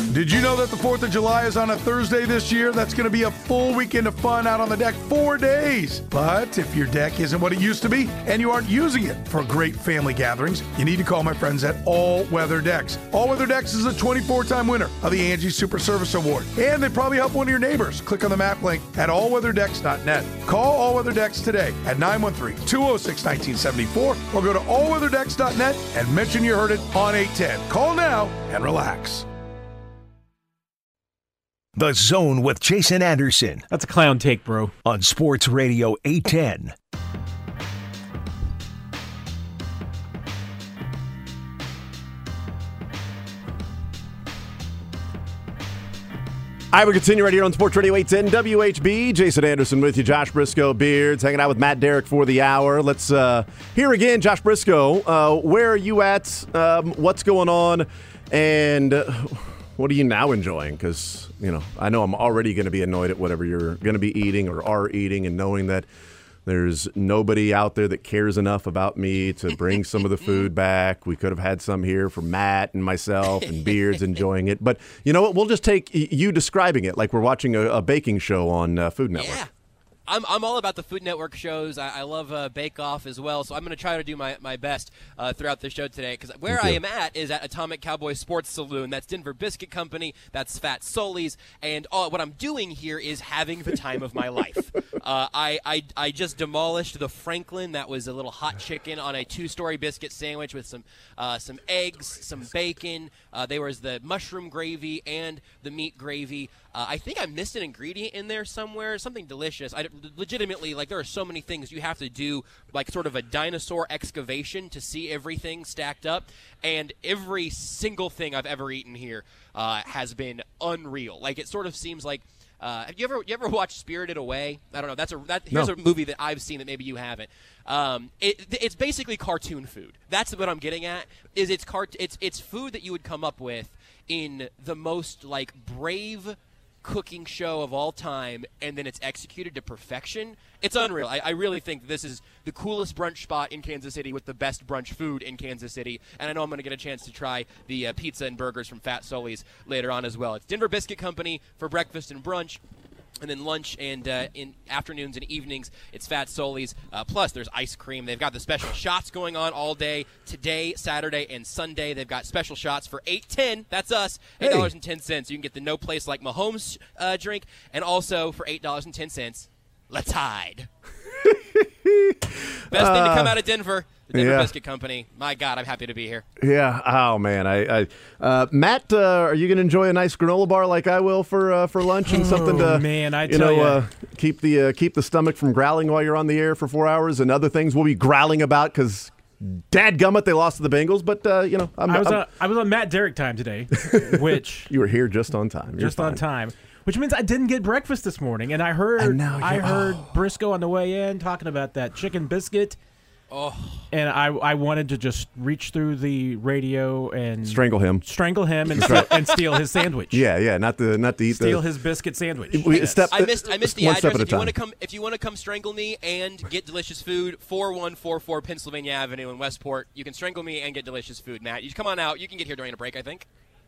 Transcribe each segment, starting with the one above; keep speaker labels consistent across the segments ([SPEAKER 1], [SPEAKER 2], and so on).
[SPEAKER 1] Did you know that the 4th of July is on a Thursday this year? That's going to be a full weekend of fun out on the deck, 4 days. But if your deck isn't what it used to be and you aren't using it for great family gatherings, you need to call my friends at All Weather Decks. All Weather Decks is a 24-time winner of the Angie Super Service Award. And they probably help one of your neighbors. Click on the map link at allweatherdecks.net. Call All Weather Decks today at 913-206-1974 or go to allweatherdecks.net and mention you heard it on 810. Call now and relax.
[SPEAKER 2] The Zone with Jason Anderson.
[SPEAKER 3] That's a clown take, bro.
[SPEAKER 2] On Sports Radio 810.
[SPEAKER 4] All right, we continue right here on Sports Radio 810 WHB. Jason Anderson with you, Josh Briscoe, Beards, hanging out with Matt Derrick for the hour. Let's hear again, Josh Briscoe. Where are you at? What's going on? And what are you now enjoying? Because, I know I'm already going to be annoyed at whatever you're going to be eating or are eating, and knowing that there's nobody out there that cares enough about me to bring some of the food back. We could have had some here for Matt and myself and Beards enjoying it. But you know what? We'll just take you describing it like we're watching a baking show on Food Network.
[SPEAKER 5] Yeah. I'm all about the Food Network shows. I love Bake Off as well, so I'm going to try to do my best throughout the show today. Because where I am at is at Atomic Cowboy Sports Saloon. That's Denver Biscuit Company. That's Fat Sully's. And what I'm doing here is having the time of my life. I just demolished the Franklin. That was a little hot chicken on a 2-story biscuit sandwich with some eggs, some bacon. There was the mushroom gravy and the meat gravy. I think I missed an ingredient in there somewhere, something delicious. Legitimately, there are so many things you have to do, like sort of a dinosaur excavation to see everything stacked up. And every single thing I've ever eaten here has been unreal. It sort of seems like. Have you ever watched Spirited Away? I don't know. Here's a movie that I've seen that maybe you haven't. It's basically cartoon food. That's what I'm getting at. It's food that you would come up with in the most brave cooking show of all time, and then it's executed to perfection. It's unreal. I really think this is the coolest brunch spot in Kansas City with the best brunch food in Kansas City, and I know I'm going to get a chance to try the pizza and burgers from Fat Sully's later on as well. It's Denver Biscuit Company for breakfast and brunch. And then lunch and in afternoons and evenings, it's Fat Sully's. Plus, there's ice cream. They've got the special shots going on all day. Today, Saturday, and Sunday, they've got special shots for $8.10. That's us, $8.10. You can get the No Place Like Mahomes drink. And also, for $8.10, Let's Hide. Best thing to come out of Denver. The Denver Biscuit Company. My God, I'm happy to be here.
[SPEAKER 4] Yeah. Oh man. Matt, are you going to enjoy a nice granola bar like I will for lunch and something to keep the stomach from growling while you're on the air for 4 hours, and other things we'll be growling about because dadgummit, they lost to the Bengals. But
[SPEAKER 3] I was on Matt Derrick time today, which
[SPEAKER 4] you were here just on time.
[SPEAKER 3] On time. Which means I didn't get breakfast this morning, and I heard Briscoe on the way in talking about that chicken biscuit. Oh. And I wanted to just reach through the radio and
[SPEAKER 4] strangle him
[SPEAKER 3] and steal his sandwich.
[SPEAKER 4] Yeah, not to eat
[SPEAKER 3] steal his biscuit sandwich.
[SPEAKER 5] I missed the address. If you want to come strangle me and get delicious food, 4144 Pennsylvania Avenue in Westport. You can strangle me and get delicious food, Matt. You come on out. You can get here during a break, I think.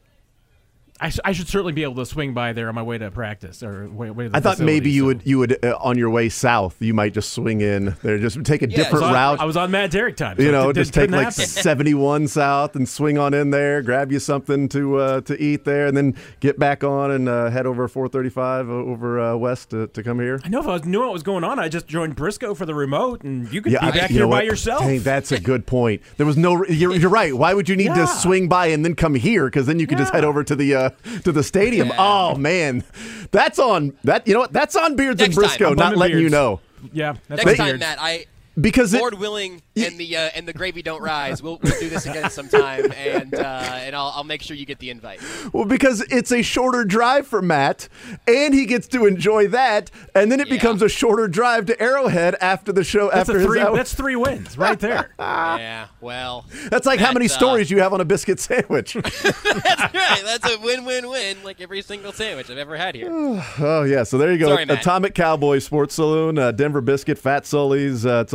[SPEAKER 3] I should certainly be able to swing by there on my way to practice or way to the
[SPEAKER 4] I thought maybe you
[SPEAKER 3] facility,
[SPEAKER 4] would on your way south, you might just swing in there, just take a different route.
[SPEAKER 3] I was on Matt Derrick time. So
[SPEAKER 4] just take 71 south and swing on in there, grab you something to eat there, and then get back on and head over 435 over west to come here.
[SPEAKER 3] I know if I knew what was going on, I just joined Briscoe for the remote, and you could be back here by yourself.
[SPEAKER 4] Hey, that's a good point. There was no. You're right. Why would you need to swing by and then come here? Because then you could just head over to the stadium. Yeah. Oh man, that's on that. You know what? That's on Beards and Briscoe. Not letting you know.
[SPEAKER 3] Yeah, that's
[SPEAKER 5] next time, Matt. Because Lord willing, and the gravy don't rise. We'll do this again sometime, and I'll make sure you get the invite.
[SPEAKER 4] Well, because it's a shorter drive for Matt, and he gets to enjoy that, and then it becomes a shorter drive to Arrowhead after the show. That's
[SPEAKER 3] 3 wins right there.
[SPEAKER 5] Yeah, well,
[SPEAKER 4] that's like how many stories you have on a biscuit sandwich.
[SPEAKER 5] That's right. That's a win-win-win, like every single sandwich I've ever had here.
[SPEAKER 4] Oh yeah, so there you go.
[SPEAKER 5] Sorry,
[SPEAKER 4] Atomic Cowboy Sports Saloon, Denver Biscuit, Fat Sully's. It's on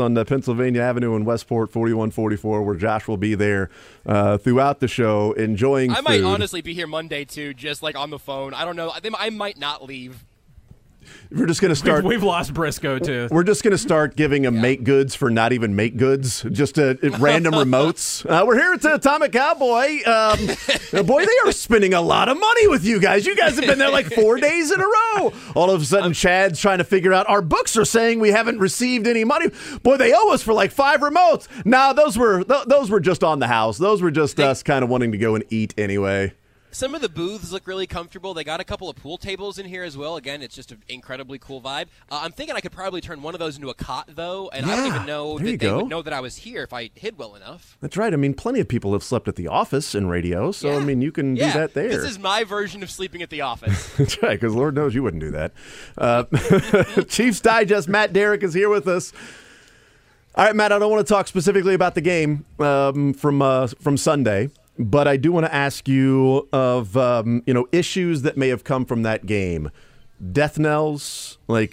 [SPEAKER 4] on Pennsylvania Avenue in Westport, 4144, where Josh will be there throughout the show, enjoying
[SPEAKER 5] I might honestly be here Monday, too, just like on the phone. I don't know. I might not leave.
[SPEAKER 4] We're just going to start.
[SPEAKER 3] We've lost Briscoe, too.
[SPEAKER 4] We're just going to start giving him make goods for not even make goods, just random remotes. We're here at the Atomic Cowboy. Boy, they are spending a lot of money with you guys. You guys have been there like 4 days in a row. All of a sudden, Chad's trying to figure out, our books are saying we haven't received any money. Boy, they owe us for like 5 remotes. Nah, those were just on the house. Those were just us kind of wanting to go and eat anyway.
[SPEAKER 5] Some of the booths look really comfortable. They got a couple of pool tables in here as well. Again, it's just an incredibly cool vibe. I'm thinking I could probably turn one of those into a cot, though, and I don't even know that they would know that I was here if I hid well enough.
[SPEAKER 4] That's right. I mean, plenty of people have slept at the office in radio, so, I mean, you can do that there.
[SPEAKER 5] This is my version of sleeping at the office.
[SPEAKER 4] That's right, because Lord knows you wouldn't do that. Chiefs Digest, Matt Derrick is here with us. All right, Matt, I don't want to talk specifically about the game from Sunday. But I do want to ask you of issues that may have come from that game, death knells, like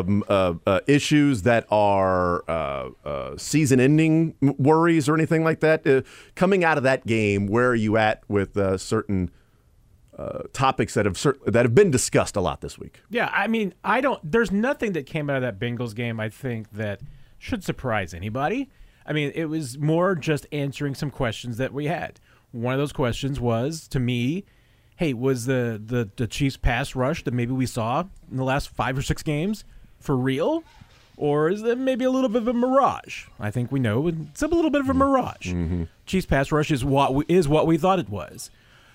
[SPEAKER 4] issues that are season-ending worries or anything like that. Coming out of that game, where are you at with certain topics that have been discussed a lot this week?
[SPEAKER 3] Yeah, I mean, there's nothing that came out of that Bengals game, I think, that should surprise anybody. I mean, it was more just answering some questions that we had. One of those questions was, to me, hey, was the Chiefs pass rush that maybe we saw in the last 5 or 6 games for real? Or is it maybe a little bit of a mirage? I think we know it's a little bit of a mirage. Mm-hmm. Chiefs pass rush is what we thought it was.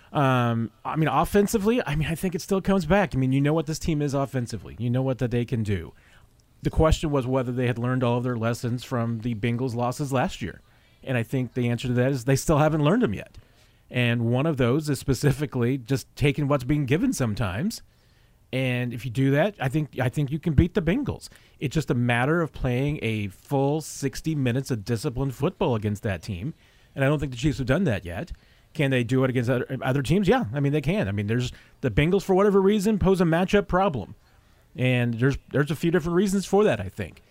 [SPEAKER 3] I mean, offensively, I think it still comes back. I mean, you know what this team is offensively. You know what that they can do. The question was whether they had learned all of their lessons from the Bengals losses last year. And I think the answer to that is they still haven't learned them yet. And one of those is specifically just taking what's being given sometimes. And if you do that, I think you can beat the Bengals. It's just a matter of playing a full 60 minutes of disciplined football against that team. And I don't think the Chiefs have done that yet. Can they do it against other teams? Yeah, I mean, they can. I mean, there's the Bengals, for whatever reason, pose a matchup problem. And there's a few different reasons for that, I think.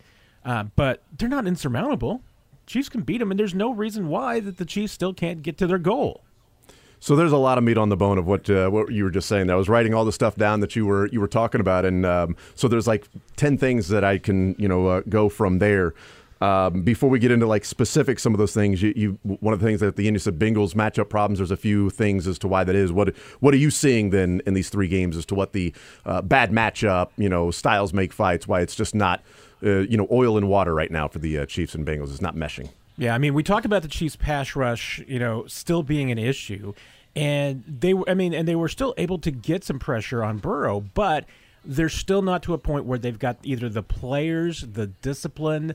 [SPEAKER 3] But they're not insurmountable. Chiefs can beat them, and there's no reason why that the Chiefs still can't get to their goal.
[SPEAKER 4] So there's a lot of meat on the bone of what you were just saying. I was writing all the stuff down that you were talking about, and so there's like 10 things that I can go from there. Before we get into like specific some of those things, you one of the things that the Indians said, Bengals matchup problems. There's a few things as to why that is. What are you seeing then in these 3 games as to what the bad matchup, styles make fights, why it's just not oil and water right now for the Chiefs and Bengals? It's not meshing.
[SPEAKER 3] Yeah, I mean, we talk about the Chiefs' pass rush, still being an issue, and they were still able to get some pressure on Burrow, but they're still not to a point where they've got either the players, the discipline,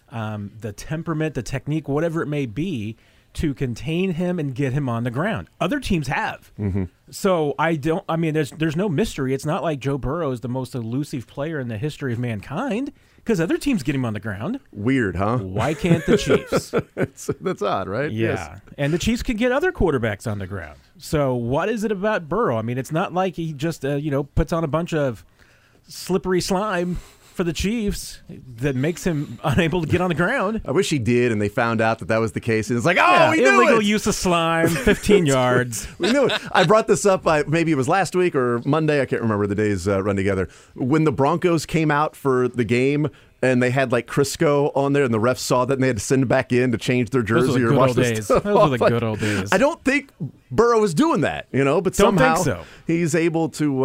[SPEAKER 3] the temperament, the technique, whatever it may be, to contain him and get him on the ground. Other teams have. Mm-hmm. So there's no mystery. It's not like Joe Burrow is the most elusive player in the history of mankind, because other teams get him on the ground.
[SPEAKER 4] Weird, huh?
[SPEAKER 3] Why can't the Chiefs?
[SPEAKER 4] That's odd, right?
[SPEAKER 3] Yeah.
[SPEAKER 4] Yes.
[SPEAKER 3] And the Chiefs can get other quarterbacks on the ground. So what is it about Burrow? I mean, it's not like he just, puts on a bunch of slippery slime for the Chiefs that makes him unable to get on the ground.
[SPEAKER 4] I wish he did, and they found out that was the case. And it's like, we knew
[SPEAKER 3] illegal
[SPEAKER 4] it.
[SPEAKER 3] use of slime, 15 yards.
[SPEAKER 4] We knew it. I brought this up, maybe it was last week or Monday. I can't remember. The days run together. When the Broncos came out for the game, and they had like Crisco on there, and the refs saw that, and they had to send him back in to change their jersey or watch this.
[SPEAKER 3] Those were the good old days.
[SPEAKER 4] I don't think Burrow was doing that, but somehow he's able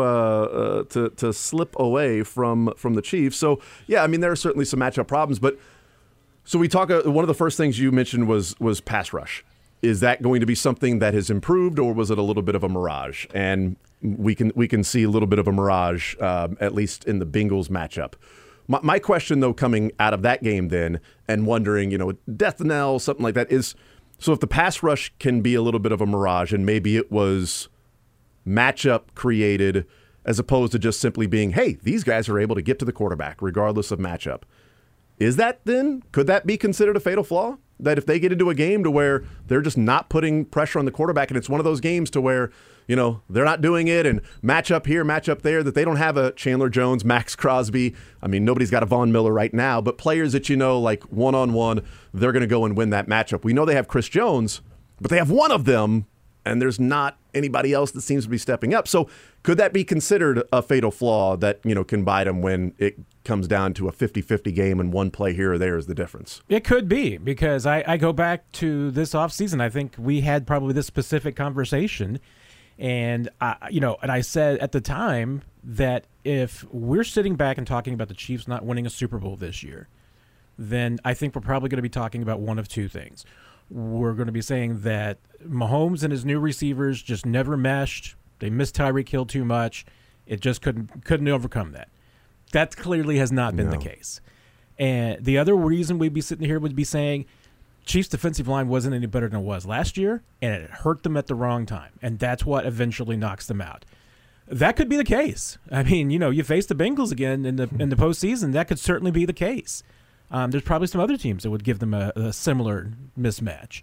[SPEAKER 4] to slip away from the Chiefs. So yeah, I mean, there are certainly some matchup problems. But so we talk. One of the first things you mentioned was pass rush. Is that going to be something that has improved, or was it a little bit of a mirage? And we can see a little bit of a mirage, at least in the Bengals matchup. My question, though, coming out of that game then and wondering, death knell, something like that, is so if the pass rush can be a little bit of a mirage and maybe it was matchup created as opposed to just simply being, hey, these guys are able to get to the quarterback regardless of matchup. Is that then, could that be considered a fatal flaw? That if they get into a game to where they're just not putting pressure on the quarterback, and it's one of those games to where, they're not doing it and match up here, match up there, that they don't have a Chandler Jones, Max Crosby. I mean, nobody's got a Von Miller right now, but players that like one-on-one, they're going to go and win that matchup. We know they have Chris Jones, but they have one of them, and there's not anybody else that seems to be stepping up. So could that be considered a fatal flaw that, can bite them when it comes down to a 50-50 game and one play here or there is the difference?
[SPEAKER 3] It could be, because I go back to this offseason. I think we had probably this specific conversation, and I said at the time that if we're sitting back and talking about the Chiefs not winning a Super Bowl this year, then I think we're probably going to be talking about one of two things. We're going to be saying that Mahomes and his new receivers just never meshed. They missed Tyreek Hill too much. It just couldn't overcome that. That clearly has not been the case. And the other reason we'd be sitting here would be saying Chiefs' defensive line wasn't any better than it was last year, and it hurt them at the wrong time. And that's what eventually knocks them out. That could be the case. I mean, you face the Bengals again in the postseason. That could certainly be the case. There's probably some other teams that would give them a similar mismatch.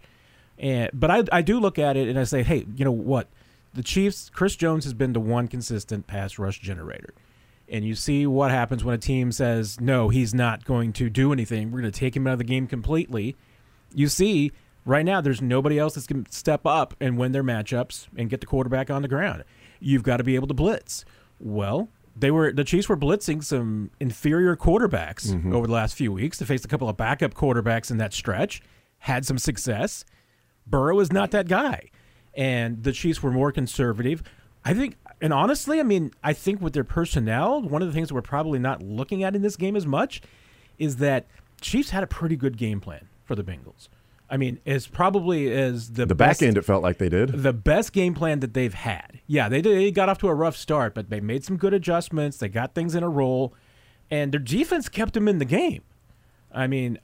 [SPEAKER 3] But I do look at it and I say, hey, you know what? The Chiefs, Chris Jones has been the one consistent pass rush generator. And you see what happens when a team says, no, he's not going to do anything. We're going to take him out of the game completely. You see, right now, there's nobody else that's going to step up and win their matchups and get the quarterback on the ground. You've got to be able to blitz. Well, the Chiefs were blitzing some inferior quarterbacks over the last few weeks. They faced a couple of backup quarterbacks in that stretch, had some success. Burrow is not that guy. And the Chiefs were more conservative. I think, and honestly, I think with their personnel, one of the things that we're probably not looking at in this game as much is that Chiefs had a pretty good game plan for the Bengals. As probably as the
[SPEAKER 4] back end, it felt like they did.
[SPEAKER 3] The best game plan that they've had. Yeah, they got off to a rough start, but they made some good adjustments. They got things in a roll, and their defense kept them in the game. And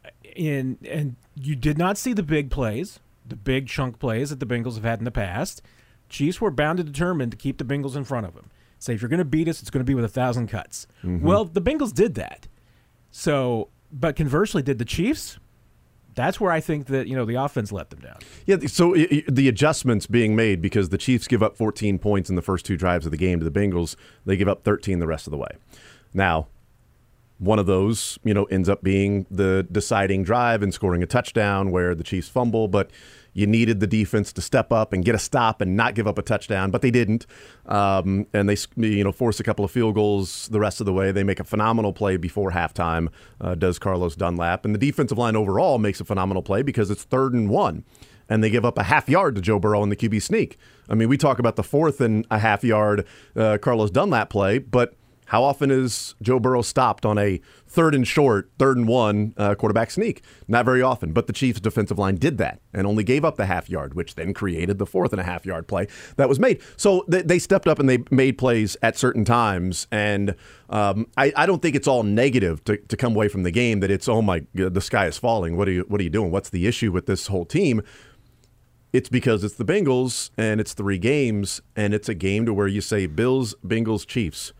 [SPEAKER 3] you did not see the big plays, the big chunk plays that the Bengals have had in the past. Chiefs were bound and determined to keep the Bengals in front of them. Say, if you're going to beat us, it's going to be with 1,000 cuts. Well, the Bengals did that. So, but conversely, did the Chiefs? That's where I think that, the offense let them down.
[SPEAKER 4] Yeah, so the adjustments being made because the Chiefs give up 14 points in the first two drives of the game to the Bengals. They give up 13 the rest of the way. Now, one of those, ends up being the deciding drive and scoring a touchdown where the Chiefs fumble, but you needed the defense to step up and get a stop and not give up a touchdown, but they didn't. And they, force a couple of field goals the rest of the way. They make a phenomenal play before halftime, does Carlos Dunlap. And the defensive line overall makes a phenomenal play because it's 3rd and 1. And they give up a half yard to Joe Burrow in the QB sneak. We talk about the 4th and a half yard Carlos Dunlap play, but how often is Joe Burrow stopped on a 3rd and short, 3rd and 1 quarterback sneak? Not very often, but the Chiefs' defensive line did that and only gave up the half yard, which then created the 4th and a half yard play that was made. So they stepped up and they made plays at certain times, and I don't think it's all negative to come away from the game that it's, oh my God, the sky is falling. What are you doing? What's the issue with this whole team? It's because it's the Bengals and it's 3 games, and it's a game to where you say Bills, Bengals, Chiefs.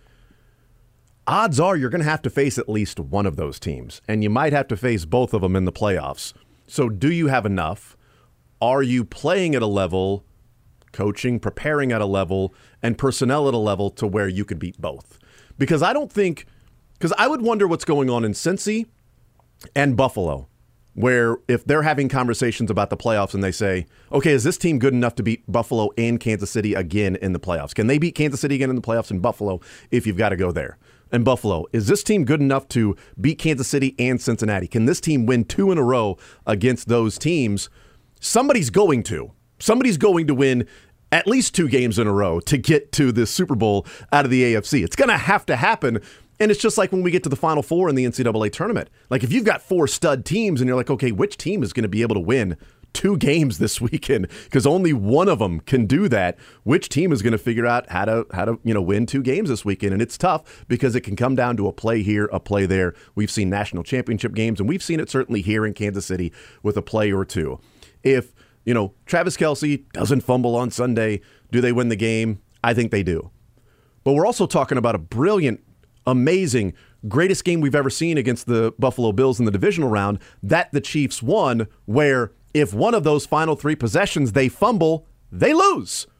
[SPEAKER 4] Odds are you're going to have to face at least one of those teams, and you might have to face both of them in the playoffs. So do you have enough? Are you playing at a level, coaching, preparing at a level, and personnel at a level to where you could beat both? Because I would wonder what's going on in Cincy and Buffalo, where if they're having conversations about the playoffs and they say, okay, is this team good enough to beat Buffalo and Kansas City again in the playoffs? Can they beat Kansas City again in the playoffs in Buffalo if you've got to go there? And Buffalo, is this team good enough to beat Kansas City and Cincinnati? Can this team win 2 in a row against those teams? Somebody's going to. Somebody's going to win at least 2 games in a row to get to the Super Bowl out of the AFC. It's going to happen. And it's just like when we get to the Final Four in the NCAA tournament. Like if you've got 4 stud teams and you're like, okay, which team is going to be able to win 2 games this weekend? Because only one of them can do that. Which team is going to figure out how to win 2 games this weekend? And it's tough because it can come down to a play here, a play there. We've seen national championship games, and we've seen it certainly here in Kansas City with a play or 2. If Travis Kelce doesn't fumble on Sunday, do they win the game? I think they do. But we're also talking about a brilliant, amazing, greatest game we've ever seen against the Buffalo Bills in the divisional round that the Chiefs won, where if one of those final 3 possessions they fumble, they lose.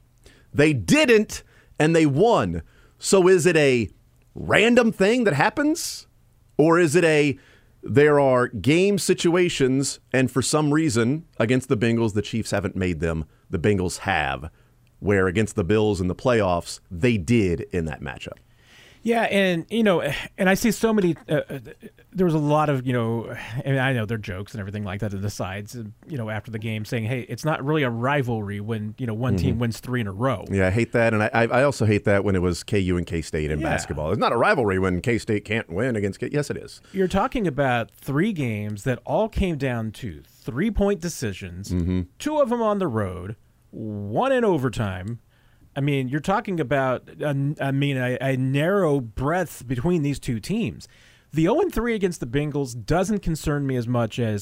[SPEAKER 4] They didn't, and they won. So is it a random thing that happens? Or is it there are game situations, and for some reason, against the Bengals, the Chiefs haven't made them. The Bengals have, where against the Bills in the playoffs, they did in that matchup.
[SPEAKER 3] Yeah, and I see so many. There was a lot of and I know they're jokes and everything like that in the sides. After the game, saying, "Hey, it's not really a rivalry when one team wins 3 in a row."
[SPEAKER 4] Yeah, I hate that, and I also hate that when it was KU and K-State in basketball. It's not a rivalry when K-State can't win against K. Yes, it is.
[SPEAKER 3] You're talking about 3 games that all came down to 3-point decisions. 2 of them on the road, 1 in overtime. I mean, you're talking about a narrow breadth between these 2 teams. The 0-3 against the Bengals doesn't concern me as much as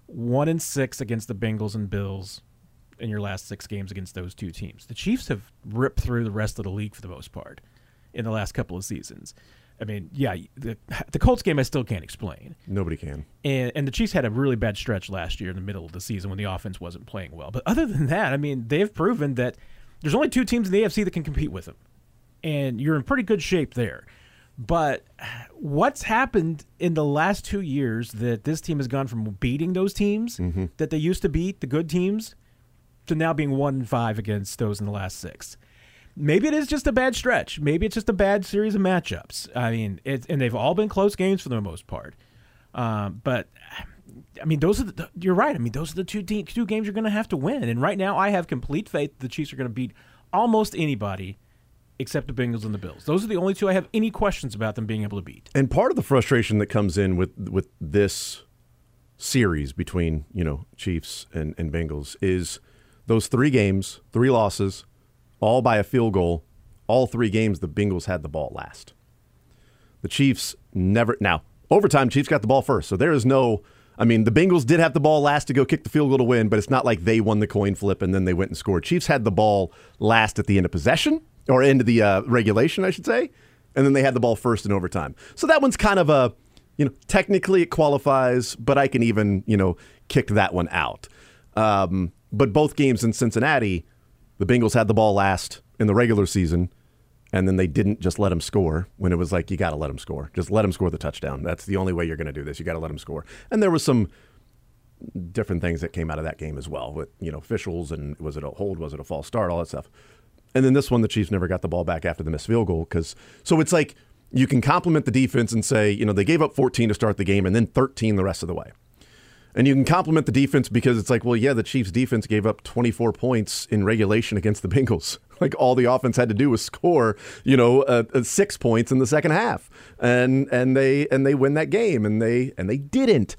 [SPEAKER 3] 1-6 against the Bengals and Bills in your last 6 games against those 2 teams. The Chiefs have ripped through the rest of the league for the most part in the last couple of seasons. I mean, yeah, the Colts game I still can't explain.
[SPEAKER 4] Nobody can.
[SPEAKER 3] And the Chiefs had a really bad stretch last year in the middle of the season when the offense wasn't playing well. But other than that, I mean, they've proven that there's only 2 teams in the AFC that can compete with them, and you're in pretty good shape there. But what's happened in the last 2 years that this team has gone from beating those teams that they used to beat, the good teams, to now being 1-5 against those in the last 6? Maybe it is just a bad stretch. Maybe it's just a bad series of matchups. I mean, and they've all been close games for the most part. But I mean, you're right. I mean, those are the two games you're going to have to win. And right now, I have complete faith the Chiefs are going to beat almost anybody except the Bengals and the Bills. Those are the only 2 I have any questions about them being able to beat.
[SPEAKER 4] And part of the frustration that comes in with this series between Chiefs and Bengals is those 3 games, 3 losses, all by a field goal. All 3 games, the Bengals had the ball last. The Chiefs never. Now, overtime, Chiefs got the ball first, so there is no. I mean, the Bengals did have the ball last to go kick the field goal to win, but it's not like they won the coin flip and then they went and scored. Chiefs had the ball last at the end of possession, or end of the regulation, I should say, and then they had the ball first in overtime. So that one's kind of technically it qualifies, but I can even, kick that one out. But both games in Cincinnati, the Bengals had the ball last in the regular season, and then they didn't just let him score when it was like, you got to let him score. Just let him score the touchdown. That's the only way you're going to do this. You got to let him score. And there was some different things that came out of that game as well with, officials and was it a hold, was it a false start, all that stuff. And then this one, the Chiefs never got the ball back after the missed field goal. So it's like you can compliment the defense and say, they gave up 14 to start the game and then 13 the rest of the way. And you can compliment the defense because it's like, well, yeah, the Chiefs' defense gave up 24 points in regulation against the Bengals. Like all the offense had to do was score, 6 points in the second half, and they win that game, and they didn't.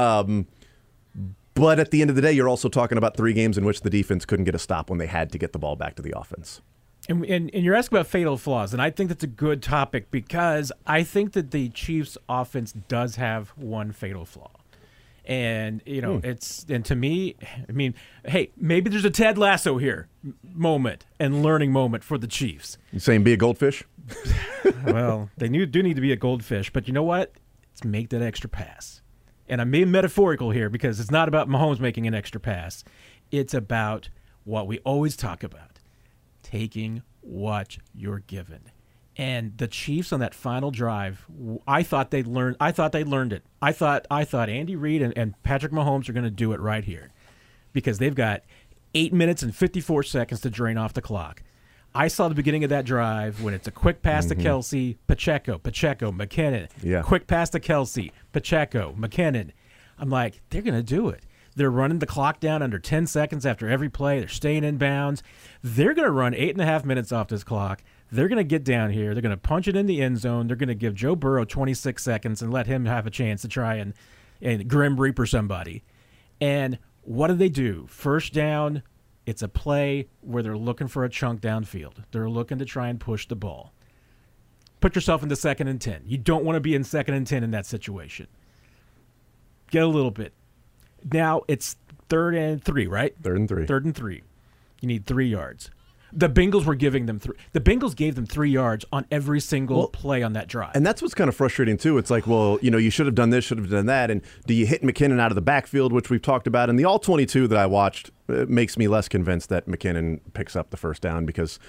[SPEAKER 4] But at the end of the day, you're also talking about 3 games in which the defense couldn't get a stop when they had to get the ball back to the offense.
[SPEAKER 3] And you're asking about fatal flaws, and I think that's a good topic because I think that the Chiefs' offense does have one fatal flaw. And, and to me, I mean, hey, maybe there's a Ted Lasso here moment and learning moment for the Chiefs.
[SPEAKER 4] You saying be a goldfish?
[SPEAKER 3] Well, they do need to be a goldfish, but you know what? Let's make that extra pass. And I'm being metaphorical here because it's not about Mahomes making an extra pass. It's about what we always talk about, taking what you're given. And the Chiefs on that final drive, I thought they learned it. I thought Andy Reid and Patrick Mahomes are going to do it right here because they've got 8 minutes and 54 seconds to drain off the clock. I saw the beginning of that drive when it's a quick pass to Kelsey, Pacheco, McKinnon.
[SPEAKER 4] Yeah.
[SPEAKER 3] Quick pass to Kelsey, Pacheco, McKinnon. I'm like, they're going to do it. They're running the clock down under 10 seconds after every play. They're staying in bounds. They're going to run 8.5 minutes off this clock. They're going to get down here. They're going to punch it in the end zone. They're going to give Joe Burrow 26 seconds and let him have a chance to try and Grim Reaper somebody. And what do? First down, it's a play where they're looking for a chunk downfield. They're looking to try and push the ball. Put yourself into 2nd and 10. You don't want to be in 2nd and 10 in that situation. Get a little bit. Now it's 3rd and 3, right?
[SPEAKER 4] 3rd and 3.
[SPEAKER 3] 3rd and 3. You need 3 yards. The Bengals were giving them the Bengals gave them 3 yards on every single play on that drive.
[SPEAKER 4] And that's what's kind of frustrating too. It's like, well, you should have done this, should have done that, and do you hit McKinnon out of the backfield, which we've talked about, and the all 22 that I watched makes me less convinced that McKinnon picks up the first down because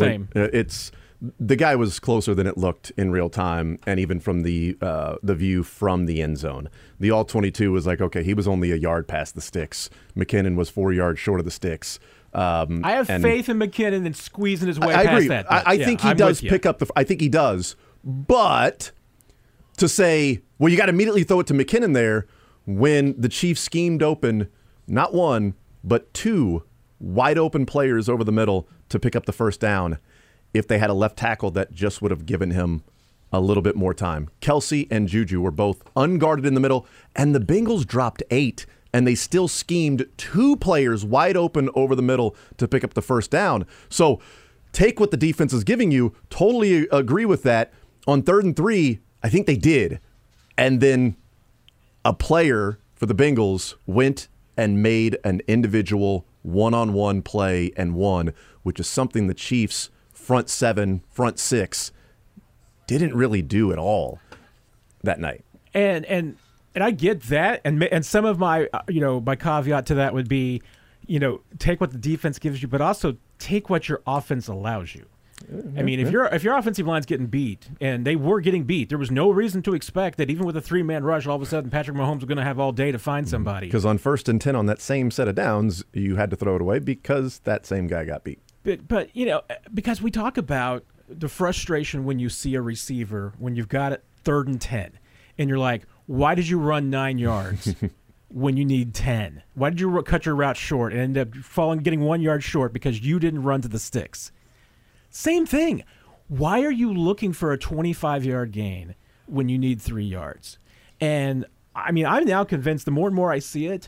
[SPEAKER 4] the guy was closer than it looked in real time, and even from the view from the end zone. The all 22 was like, okay, he was only a yard past the sticks. McKinnon was 4 yards short of the sticks.
[SPEAKER 3] I have faith in McKinnon and squeezing his way
[SPEAKER 4] past
[SPEAKER 3] agree. That.
[SPEAKER 4] I think he does pick up I think he does. But to say, well, you got to immediately throw it to McKinnon there when the Chiefs schemed open not one, but 2 wide open players over the middle to pick up the first down if they had a left tackle that just would have given him a little bit more time. Kelce and Juju were both unguarded in the middle, and the Bengals dropped 8. And they still schemed 2 players wide open over the middle to pick up the first down. So take what the defense is giving you. Totally agree with that. On 3rd and 3, I think they did. And then a player for the Bengals went and made an individual one-on-one play and won, which is something the Chiefs' front 7, front 6 didn't really do at all that night.
[SPEAKER 3] And I get that, and some of my my caveat to that would be, take what the defense gives you, but also take what your offense allows you. I mean, if your offensive line's getting beat, and they were getting beat, there was no reason to expect that even with a 3-man rush, all of a sudden Patrick Mahomes was going to have all day to find somebody.
[SPEAKER 4] Because on 1st and 10 on that same set of downs, you had to throw it away because that same guy got beat.
[SPEAKER 3] But because we talk about the frustration when you see a receiver when you've got it 3rd and 10, and you're like, why did you run 9 yards when you need 10? Why did you cut your route short and end up getting 1 yard short because you didn't run to the sticks? Same thing. Why are you looking for a 25-yard gain when you need 3 yards? And, I mean, I'm now convinced the more and more I see it,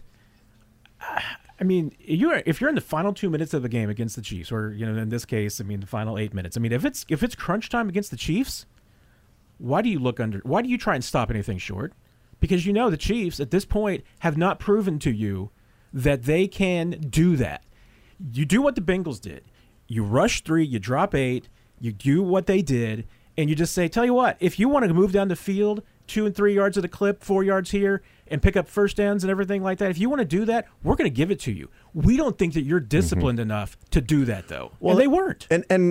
[SPEAKER 3] I mean, if you're in the final 2 minutes of the game against the Chiefs, or, in this case, I mean, the final 8 minutes. I mean, if it's crunch time against the Chiefs, why do you try and stop anything short? Because the Chiefs at this point have not proven to you that they can do that. You do what the Bengals did. You rush 3, you drop 8, you do what they did, and you just say, tell you what, if you want to move down the field 2 and 3 yards at a clip, 4 yards here, and pick up first downs and everything like that, if you want to do that, we're going to give it to you. We don't think that you're disciplined enough to do that, though. Well, and they weren't.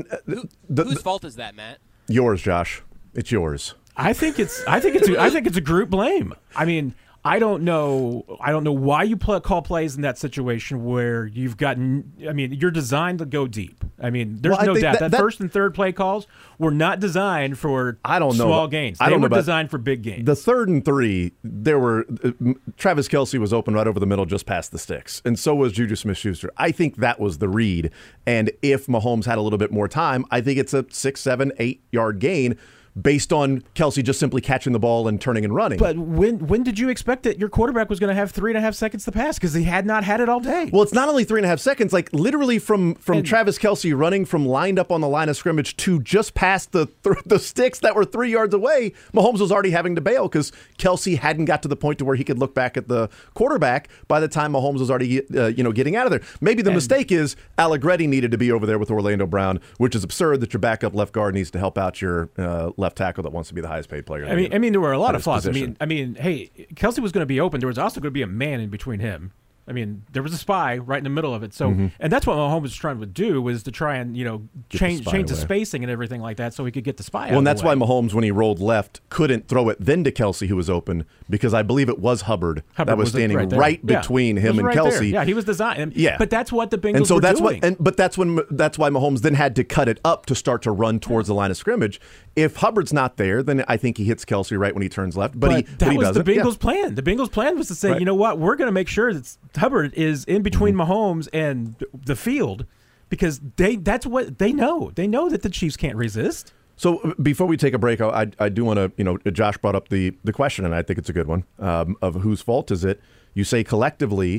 [SPEAKER 5] Whose fault is that, Matt?
[SPEAKER 4] Yours, Josh. It's yours.
[SPEAKER 3] I think it's a group blame. I mean, I don't know why you call plays in that situation where you've gotten. I mean, you're designed to go deep. I mean, there's no doubt that 1st and 3rd play calls were not designed for small gains. They were designed for big gains.
[SPEAKER 4] The 3rd and 3, there were Travis Kelce was open right over the middle, just past the sticks, and so was Juju Smith-Schuster. I think that was the read. And if Mahomes had a little bit more time, I think it's a 6, 7, 8 yard gain, based on Kelce just simply catching the ball and turning and running.
[SPEAKER 3] But when did you expect that your quarterback was going to have 3.5 seconds to pass? Because he had not had it all day.
[SPEAKER 4] Well, it's not only 3.5 seconds. Like, literally from Travis Kelce running from lined up on the line of scrimmage to just past the sticks that were 3 yards away, Mahomes was already having to bail because Kelce hadn't got to the point to where he could look back at the quarterback by the time Mahomes was already getting out of there. Maybe the mistake is Allegretti needed to be over there with Orlando Brown, which is absurd that your backup left guard needs to help out your left tackle that wants to be the highest paid player.
[SPEAKER 3] I mean, there were a lot of flaws. I mean, hey, Kelce was going to be open. There was also going to be a man in between him. I mean, there was a spy right in the middle of it. So, and that's what Mahomes was trying to do, was to try and change the spacing and everything like that, so he could get the spy out.
[SPEAKER 4] Well, and that's why Mahomes, when he rolled left, couldn't throw it then to Kelce, who was open, because I believe it was Hubbard that was standing right between him and Kelce.
[SPEAKER 3] There. Yeah, he was designed.
[SPEAKER 4] Yeah,
[SPEAKER 3] but that's what the Bengals were doing.
[SPEAKER 4] But that's why Mahomes then had to cut it up to start to run towards the line of scrimmage. If Hubbard's not there, then I think he hits Kelce right when he turns left. But he
[SPEAKER 3] was
[SPEAKER 4] doesn't.
[SPEAKER 3] The Bengals' plan. The Bengals' plan was to say, you know what, we're going to make sure that Hubbard is in between Mahomes and the field, because that's what they know. They know that the Chiefs can't resist.
[SPEAKER 4] So before we take a break, I do want to, Josh brought up the question, and I think it's a good one, of whose fault is it? You say collectively,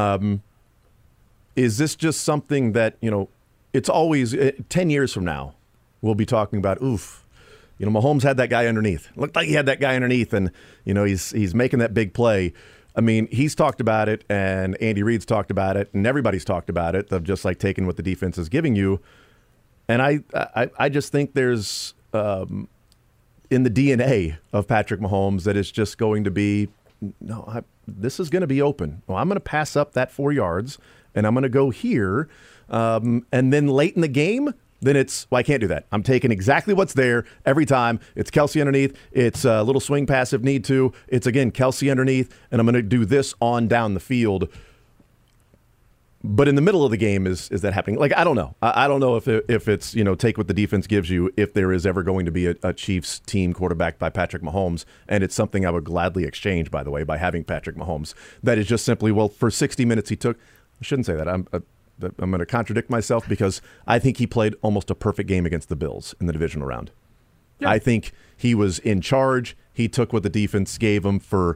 [SPEAKER 4] is this just something that, it's always 10 years from now, we'll be talking about, Mahomes had that guy underneath. It looked like he had that guy underneath, and, he's making that big play. I mean, he's talked about it, and Andy Reid's talked about it, and everybody's talked about it, of just like taking what the defense is giving you. And I just think there's in the DNA of Patrick Mahomes that it's just going to be, this is going to be open. Well, I'm going to pass up that 4 yards, and I'm going to go here. And then late in the game, then it's, I can't do that. I'm taking exactly what's there every time. It's Kelce underneath. It's a little swing pass if need to. It's, again, Kelce underneath, and I'm going to do this on down the field. But in the middle of the game, is that happening? Like, I don't know. I don't know if it's, take what the defense gives you, if there is ever going to be a Chiefs team quarterbacked by Patrick Mahomes. And it's something I would gladly exchange, by the way, by having Patrick Mahomes. That is just simply, for 60 minutes he took. I shouldn't say that. I'm going to contradict myself because I think he played almost a perfect game against the Bills in the divisional round. Yeah. I think he was in charge. He took what the defense gave him for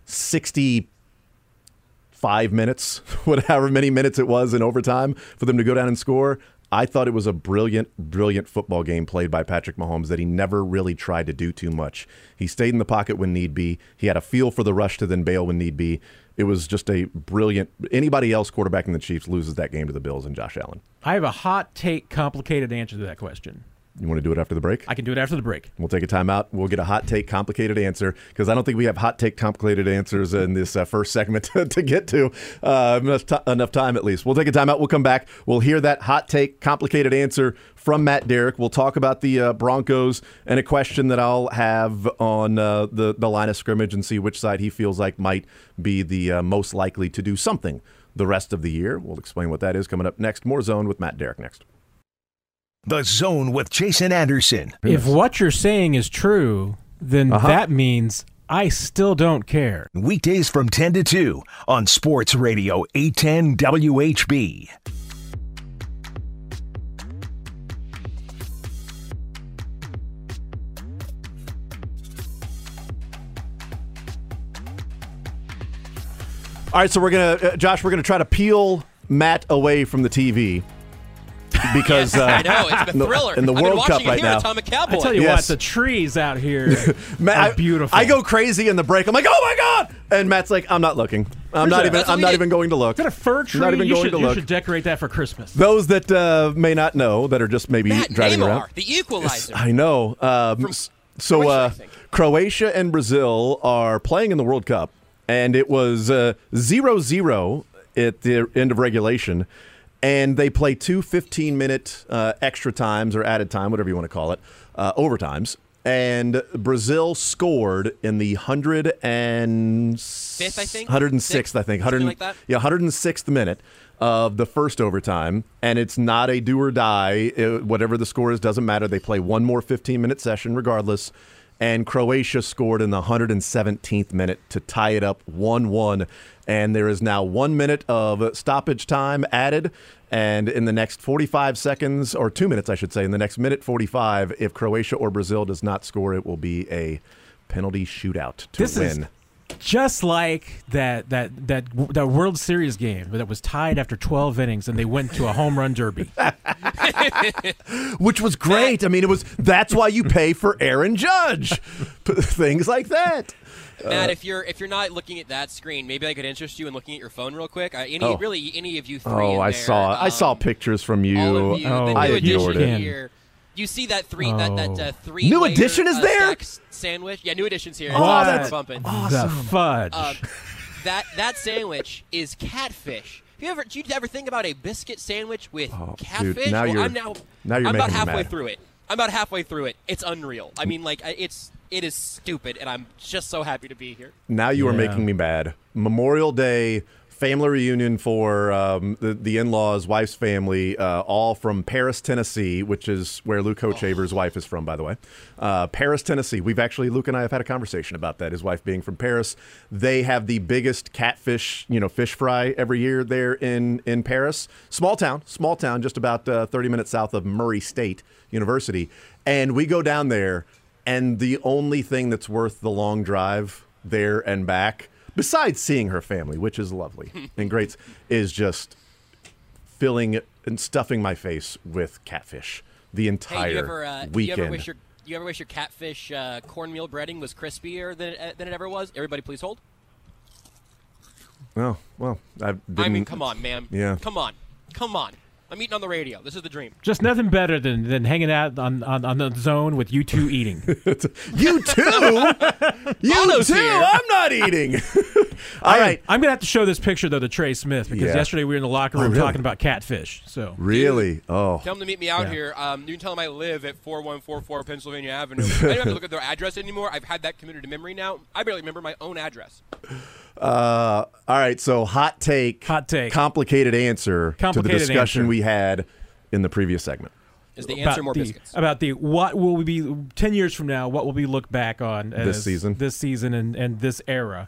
[SPEAKER 4] 65 minutes, whatever many minutes it was in overtime for them to go down and score. I thought it was a brilliant, brilliant football game played by Patrick Mahomes that he never really tried to do too much. He stayed in the pocket when need be. He had a feel for the rush to then bail when need be. It was just a brilliant – anybody else quarterbacking the Chiefs loses that game to the Bills and Josh Allen.
[SPEAKER 3] I have a hot take, complicated answer to that question.
[SPEAKER 4] You want to do it after the break?
[SPEAKER 3] I can do it after the break.
[SPEAKER 4] We'll take a timeout. We'll get a hot take, complicated answer because I don't think we have hot take, complicated answers in this first segment to get to. Enough time at least. We'll take a timeout. We'll come back. We'll hear that hot take, complicated answer from Matt Derrick. We'll talk about the Broncos and a question that I'll have on the line of scrimmage and see which side he feels like might be the most likely to do something the rest of the year. We'll explain what that is coming up next. More Zone with Matt Derrick next.
[SPEAKER 2] The Zone with Jason Anderson.
[SPEAKER 3] If what you're saying is true, then that means I still don't care.
[SPEAKER 2] Weekdays from 10 to 2 on Sports Radio 810 WHB.
[SPEAKER 4] All right, so we're going to, Josh, we're going to try to peel Matt away from the TV. Because
[SPEAKER 5] I know it's been a thriller
[SPEAKER 4] in the World Cup right now.
[SPEAKER 5] Atomic Cowboy.
[SPEAKER 3] I tell you what, the trees out here are beautiful.
[SPEAKER 4] I go crazy in the break. I'm like, oh my god! And Matt's like, I'm not looking. I'm not even going to look.
[SPEAKER 3] Is that a fir tree?
[SPEAKER 4] Not even
[SPEAKER 3] you
[SPEAKER 4] going to look.
[SPEAKER 3] You should decorate that for Christmas.
[SPEAKER 4] Those that may not know, that are just maybe driving around.
[SPEAKER 5] The equalizer.
[SPEAKER 4] I know. Croatia and Brazil are playing in the World Cup, and it was 0-0 at the end of regulation. And they play two 15-minute extra times or added time, whatever you want to call it, overtimes. And Brazil scored in the 106th, I think. 106th minute of the first overtime. And it's not a do or die. Whatever the score is, doesn't matter. They play one more 15-minute session regardless. And Croatia scored in the 117th minute to tie it up 1-1. And there is now 1 minute of stoppage time added. And in the next 45 seconds, or 2 minutes, I should say, in the next minute 45, if Croatia or Brazil does not score, it will be a penalty shootout to win.
[SPEAKER 3] Just like that World Series game that was tied after 12 innings and they went to a home run derby.
[SPEAKER 4] Which was great. I mean, that's why you pay for Aaron Judge. Things like that.
[SPEAKER 5] Matt, if you're not looking at that screen, maybe I could interest you in looking at your phone real quick. Any of you three.
[SPEAKER 4] Oh, I saw pictures from you.
[SPEAKER 5] All of you.
[SPEAKER 4] I ignored it.
[SPEAKER 5] Here. You see that three
[SPEAKER 4] new edition is there?
[SPEAKER 5] Sandwich? Yeah, new edition's here.
[SPEAKER 3] Oh, that's
[SPEAKER 5] bumping.
[SPEAKER 3] Awesome. The fudge.
[SPEAKER 5] That sandwich is catfish. Do you ever think about a biscuit sandwich with catfish?
[SPEAKER 4] Dude, now you're
[SPEAKER 5] I'm about halfway through it. It's unreal. I mean, like it is stupid, and I'm just so happy to be here.
[SPEAKER 4] Now you are making me mad. Memorial Day family reunion for the in-laws, wife's family, all from Paris, Tennessee, which is where Luke Hochaver's wife is from, by the way. Paris, Tennessee. Luke and I have had a conversation about that, his wife being from Paris. They have the biggest catfish, fish fry every year there in Paris. Small town, just about 30 minutes south of Murray State University. And we go down there, and the only thing that's worth the long drive there and back, besides seeing her family, which is lovely and great, is just filling and stuffing my face with catfish the entire weekend.
[SPEAKER 5] You ever wish your catfish cornmeal breading was crispier than it ever was? Everybody, please hold.
[SPEAKER 4] Oh, well, I mean,
[SPEAKER 5] come on, man.
[SPEAKER 4] Yeah.
[SPEAKER 5] Come on. I'm eating on the radio. This is the dream.
[SPEAKER 3] Just nothing better than hanging out on the zone with you two eating.
[SPEAKER 4] You too? You too? I'm not eating. All right.
[SPEAKER 3] I'm going to have to show this picture, though, to Trey Smith, because yesterday we were in the locker room talking about catfish. So
[SPEAKER 4] Really? Oh.
[SPEAKER 5] Tell him to meet me out here. You can tell him I live at 4144 Pennsylvania Avenue. I don't have to look at their address anymore. I've had that committed to memory now. I barely remember my own address.
[SPEAKER 4] All right, so hot take, complicated answer to the discussion we had in the previous segment.
[SPEAKER 5] Is the answer more biscuits?
[SPEAKER 3] About what will we be 10 years from now, what will we look back on as
[SPEAKER 4] this season
[SPEAKER 3] and this era?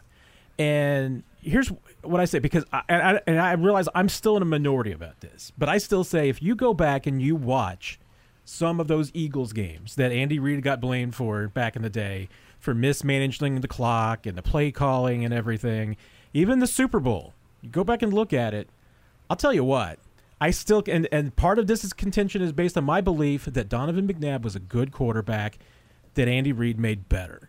[SPEAKER 3] And here's what I say, because I realize I'm still in a minority about this, but I still say if you go back and you watch some of those Eagles games that Andy Reid got blamed for back in the day, for mismanaging the clock and the play calling and everything, even the Super Bowl, you go back and look at it, I'll tell you what, I still – and part of this contention is based on my belief that Donovan McNabb was a good quarterback that Andy Reid made better.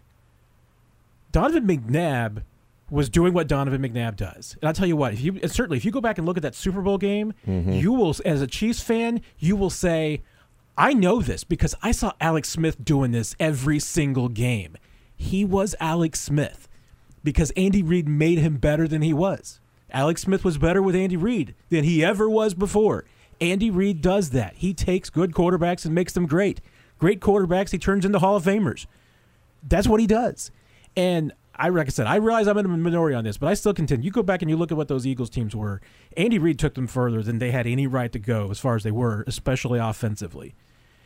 [SPEAKER 3] Donovan McNabb was doing what Donovan McNabb does. And I'll tell you what, if you go back and look at that Super Bowl game, you will, as a Chiefs fan, you will say, I know this because I saw Alex Smith doing this every single game. He was Alex Smith because Andy Reid made him better than he was. Alex Smith was better with Andy Reid than he ever was before. Andy Reid does that. He takes good quarterbacks and makes them great. Great quarterbacks he turns into Hall of Famers. That's what he does. And like I said, I realize I'm in a minority on this, but I still contend. You go back and you look at what those Eagles teams were. Andy Reid took them further than they had any right to go as far as they were, especially offensively.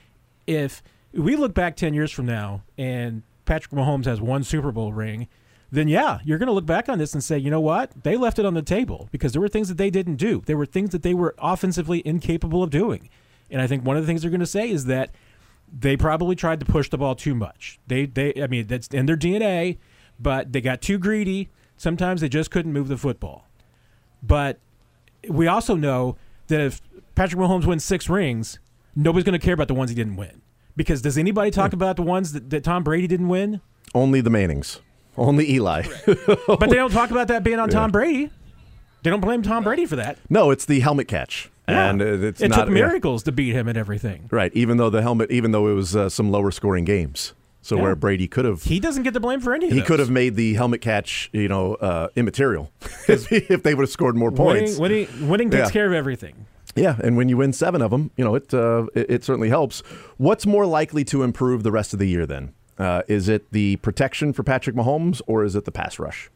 [SPEAKER 3] If we look back 10 years from now and Patrick Mahomes has one Super Bowl ring, then yeah, you're going to look back on this and say, you know what? They left it on the table because there were things that they didn't do. There were things that they were offensively incapable of doing. And I think one of the things they're going to say is that they probably tried to push the ball too much. I mean, that's in their DNA, but they got too greedy. Sometimes they just couldn't move the football. But we also know that if Patrick Mahomes wins 6 rings, nobody's going to care about the ones he didn't win. Because does anybody talk about the ones that Tom Brady didn't win?
[SPEAKER 4] Only the Mannings. Only Eli.
[SPEAKER 3] But they don't talk about that being on Tom Brady. They don't blame Tom Brady for that.
[SPEAKER 4] No, it's the helmet catch.
[SPEAKER 3] Yeah.
[SPEAKER 4] And
[SPEAKER 3] it took miracles to beat him and everything.
[SPEAKER 4] Right, even though it was some lower scoring games. So where Brady could have...
[SPEAKER 3] He doesn't get the blame for any of those.
[SPEAKER 4] He could have made the helmet catch, immaterial if they would have scored more points.
[SPEAKER 3] Winning takes care of everything.
[SPEAKER 4] Yeah, and when you win 7 of them, it certainly helps. What's more likely to improve the rest of the year then? Is it the protection for Patrick Mahomes or is it the pass rush?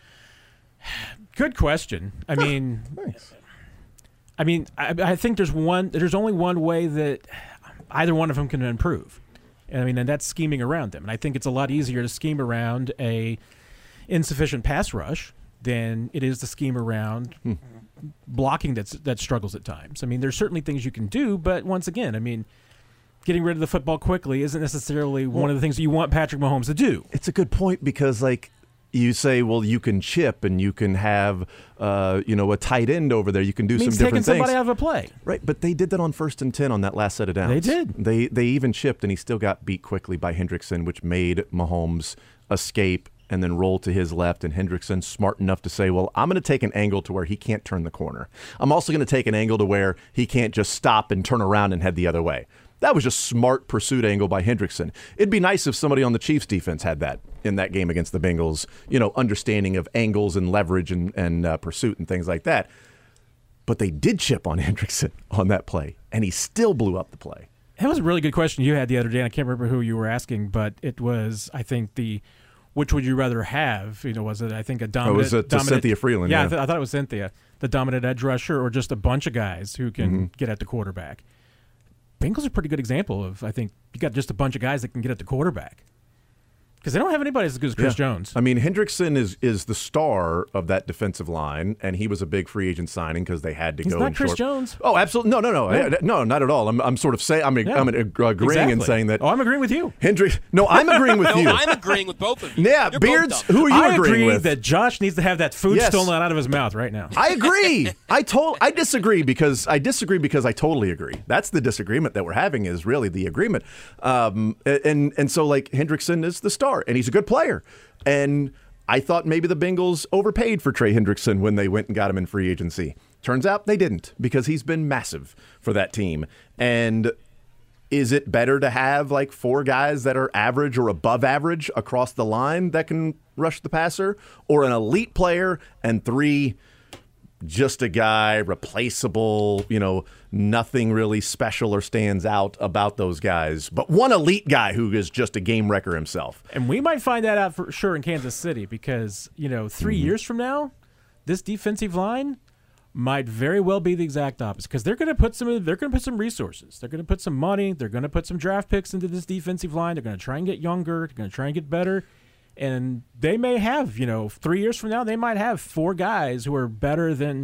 [SPEAKER 3] Good question. I mean,
[SPEAKER 4] thanks.
[SPEAKER 3] I think there's only one way that either one of them can improve. And that's scheming around them. And I think it's a lot easier to scheme around a insufficient pass rush than it is to scheme around blocking that struggles at times. There's certainly things you can do, but once again, getting rid of the football quickly isn't necessarily one of the things that you want Patrick Mahomes to do.
[SPEAKER 4] It's a good point because, you say, well, you can chip and you can have, a tight end over there. You can do some different things.
[SPEAKER 3] Taking somebody out of a play.
[SPEAKER 4] Right, but they did that on 1st and 10 on that last set of downs.
[SPEAKER 3] They did.
[SPEAKER 4] They even chipped, and he still got beat quickly by Hendrickson, which made Mahomes escape and then roll to his left, and Hendrickson smart enough to say, well, I'm going to take an angle to where he can't turn the corner. I'm also going to take an angle to where he can't just stop and turn around and head the other way. That was just smart pursuit angle by Hendrickson. It'd be nice if somebody on the Chiefs defense had that in that game against the Bengals, understanding of angles and leverage and pursuit and things like that. But they did chip on Hendrickson on that play, and he still blew up the play.
[SPEAKER 3] That was a really good question you had the other day, and I can't remember who you were asking, but it was, I think, which would you rather have? Was it, I think, a dominant...
[SPEAKER 4] was it Cynthia Freeland?
[SPEAKER 3] Yeah, I thought it was Cynthia. The dominant edge rusher or just a bunch of guys who can get at the quarterback. Bengals are a pretty good example of, I think, you got just a bunch of guys that can get at the quarterback. Because they don't have anybody as good as Chris Jones.
[SPEAKER 4] Hendrickson is the star of that defensive line, and he was a big free agent signing because they had to
[SPEAKER 3] He's
[SPEAKER 4] go.
[SPEAKER 3] Not
[SPEAKER 4] in
[SPEAKER 3] Chris
[SPEAKER 4] short.
[SPEAKER 3] Jones.
[SPEAKER 4] Oh, absolutely, no, not at all. I'm sort of saying I'm agreeing and saying that.
[SPEAKER 3] Oh, I'm agreeing with you.
[SPEAKER 4] I'm agreeing with you.
[SPEAKER 5] No, I'm agreeing with both of you.
[SPEAKER 4] Yeah,
[SPEAKER 5] You're
[SPEAKER 4] Beards. Who are you agreeing with?
[SPEAKER 3] I agree that Josh needs to have that food stolen out of his mouth right now.
[SPEAKER 4] I agree. I disagree because I totally agree. That's the disagreement that we're having is really the agreement. And so Hendrickson is the star, and he's a good player. And I thought maybe the Bengals overpaid for Trey Hendrickson when they went and got him in free agency. Turns out they didn't, because he's been massive for that team. And is it better to have like 4 guys that are average or above average across the line that can rush the passer, or an elite player and 3 just a guy, replaceable, nothing really special or stands out about those guys, but one elite guy who is just a game wrecker himself?
[SPEAKER 3] And we might find that out for sure in Kansas City, because 3 years from now, this defensive line might very well be the exact opposite, because they're going to put some resources, they're going to put some money, they're going to put some draft picks into this defensive line. They're going to try and get younger, they're going to try and get better. And they may have, 3 years from now, they might have 4 guys who are better than